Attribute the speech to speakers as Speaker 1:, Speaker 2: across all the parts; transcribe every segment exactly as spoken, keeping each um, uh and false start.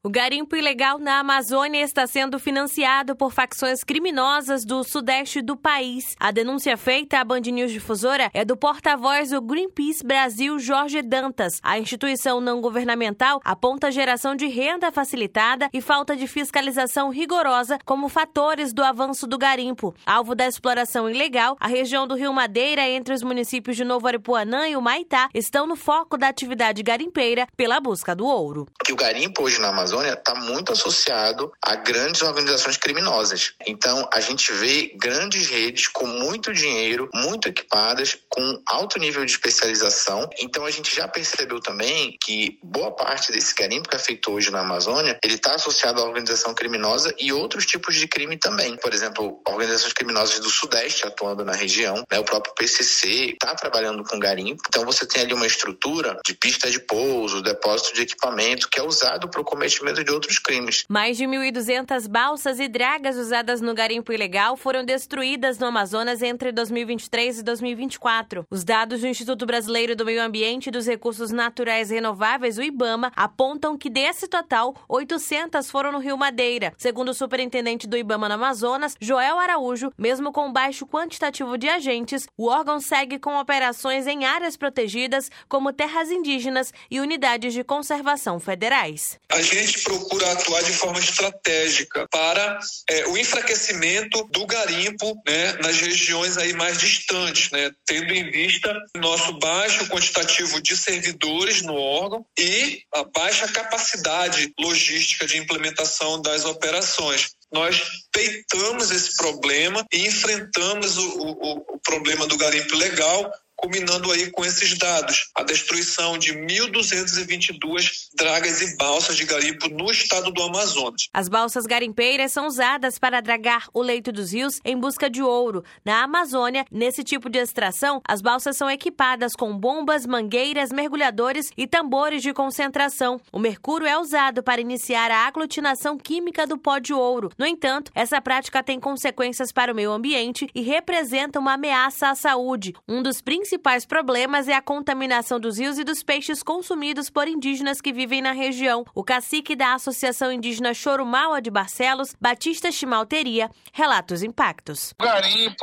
Speaker 1: O garimpo ilegal na Amazônia está sendo financiado por facções criminosas do sudeste do país. A denúncia feita à Band News Difusora é do porta-voz do Greenpeace Brasil, Jorge Dantas. A instituição não governamental aponta geração de renda facilitada e falta de fiscalização rigorosa como fatores do avanço do garimpo. Alvo da exploração ilegal, a região do Rio Madeira, entre os municípios de Novo Aripuanã e Humaitá, estão no foco da atividade garimpeira pela busca do ouro.
Speaker 2: O garimpo hoje na Amazônia está muito associado a grandes organizações criminosas. Então, a gente vê grandes redes com muito dinheiro, muito equipadas, com alto nível de especialização. Então, a gente já percebeu também que boa parte desse garimpo que é feito hoje na Amazônia, ele está associado à organização criminosa e outros tipos de crime também. Por exemplo, organizações criminosas do Sudeste atuando na região, né? O próprio P C C está trabalhando com garimpo. Então, você tem ali uma estrutura de pista de pouso, depósito de equipamento, que é usado para o cometimento de outros crimes.
Speaker 1: Mais de mil e duzentas balsas e dragas usadas no garimpo ilegal foram destruídas no Amazonas entre dois mil e vinte e três e dois mil e vinte e quatro. Os dados do Instituto Brasileiro do Meio Ambiente e dos Recursos Naturais Renováveis, o IBAMA, apontam que desse total, oitocentas foram no Rio Madeira. Segundo o superintendente do IBAMA no Amazonas, Joel Araújo, mesmo com baixo quantitativo de agentes, o órgão segue com operações em áreas protegidas, como terras indígenas e unidades de conservação federais.
Speaker 3: A gente procura atuar de forma estratégica para é, o enfraquecimento do garimpo, né, nas regiões aí mais distantes, né, tendo em vista o nosso baixo quantitativo de servidores no órgão e a baixa capacidade logística de implementação das operações. Nós peitamos esse problema e enfrentamos o, o, o problema do garimpo ilegal, culminando aí com esses dados, a destruição de mil duzentas e vinte e duas dragas e balsas de garimpo no estado do Amazonas.
Speaker 1: As balsas garimpeiras são usadas para dragar o leito dos rios em busca de ouro. Na Amazônia, nesse tipo de extração, as balsas são equipadas com bombas, mangueiras, mergulhadores e tambores de concentração. O mercúrio é usado para iniciar a aglutinação química do pó de ouro. No entanto, essa prática tem consequências para o meio ambiente e representa uma ameaça à saúde. Um dos principais principais problemas é a contaminação dos rios e dos peixes consumidos por indígenas que vivem na região. O cacique da Associação Indígena Chorumaua de Barcelos, Batista Chimalteria, relata os impactos.
Speaker 4: O garimpo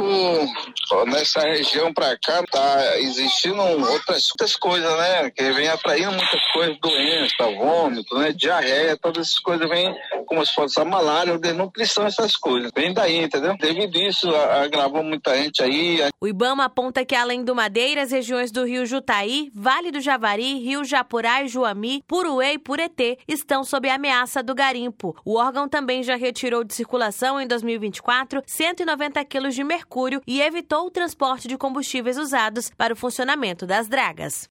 Speaker 4: nessa região para cá tá existindo outras, outras coisas, né? Que vem atraindo muitas coisas, doença, vômito, né? Diarreia, todas essas coisas vêm como se fosse a malária, a desnutrição, essas coisas. Vem daí, entendeu? Devido isso, agravou muita gente aí.
Speaker 1: O IBAMA aponta que além do Madeira, as regiões do Rio Jutaí, Vale do Javari, Rio Japurá e Juami, Puruê e Puretê estão sob a ameaça do garimpo. O órgão também já retirou de circulação em dois mil e vinte e quatro cento e noventa quilos de mercúrio e evitou o transporte de combustíveis usados para o funcionamento das dragas.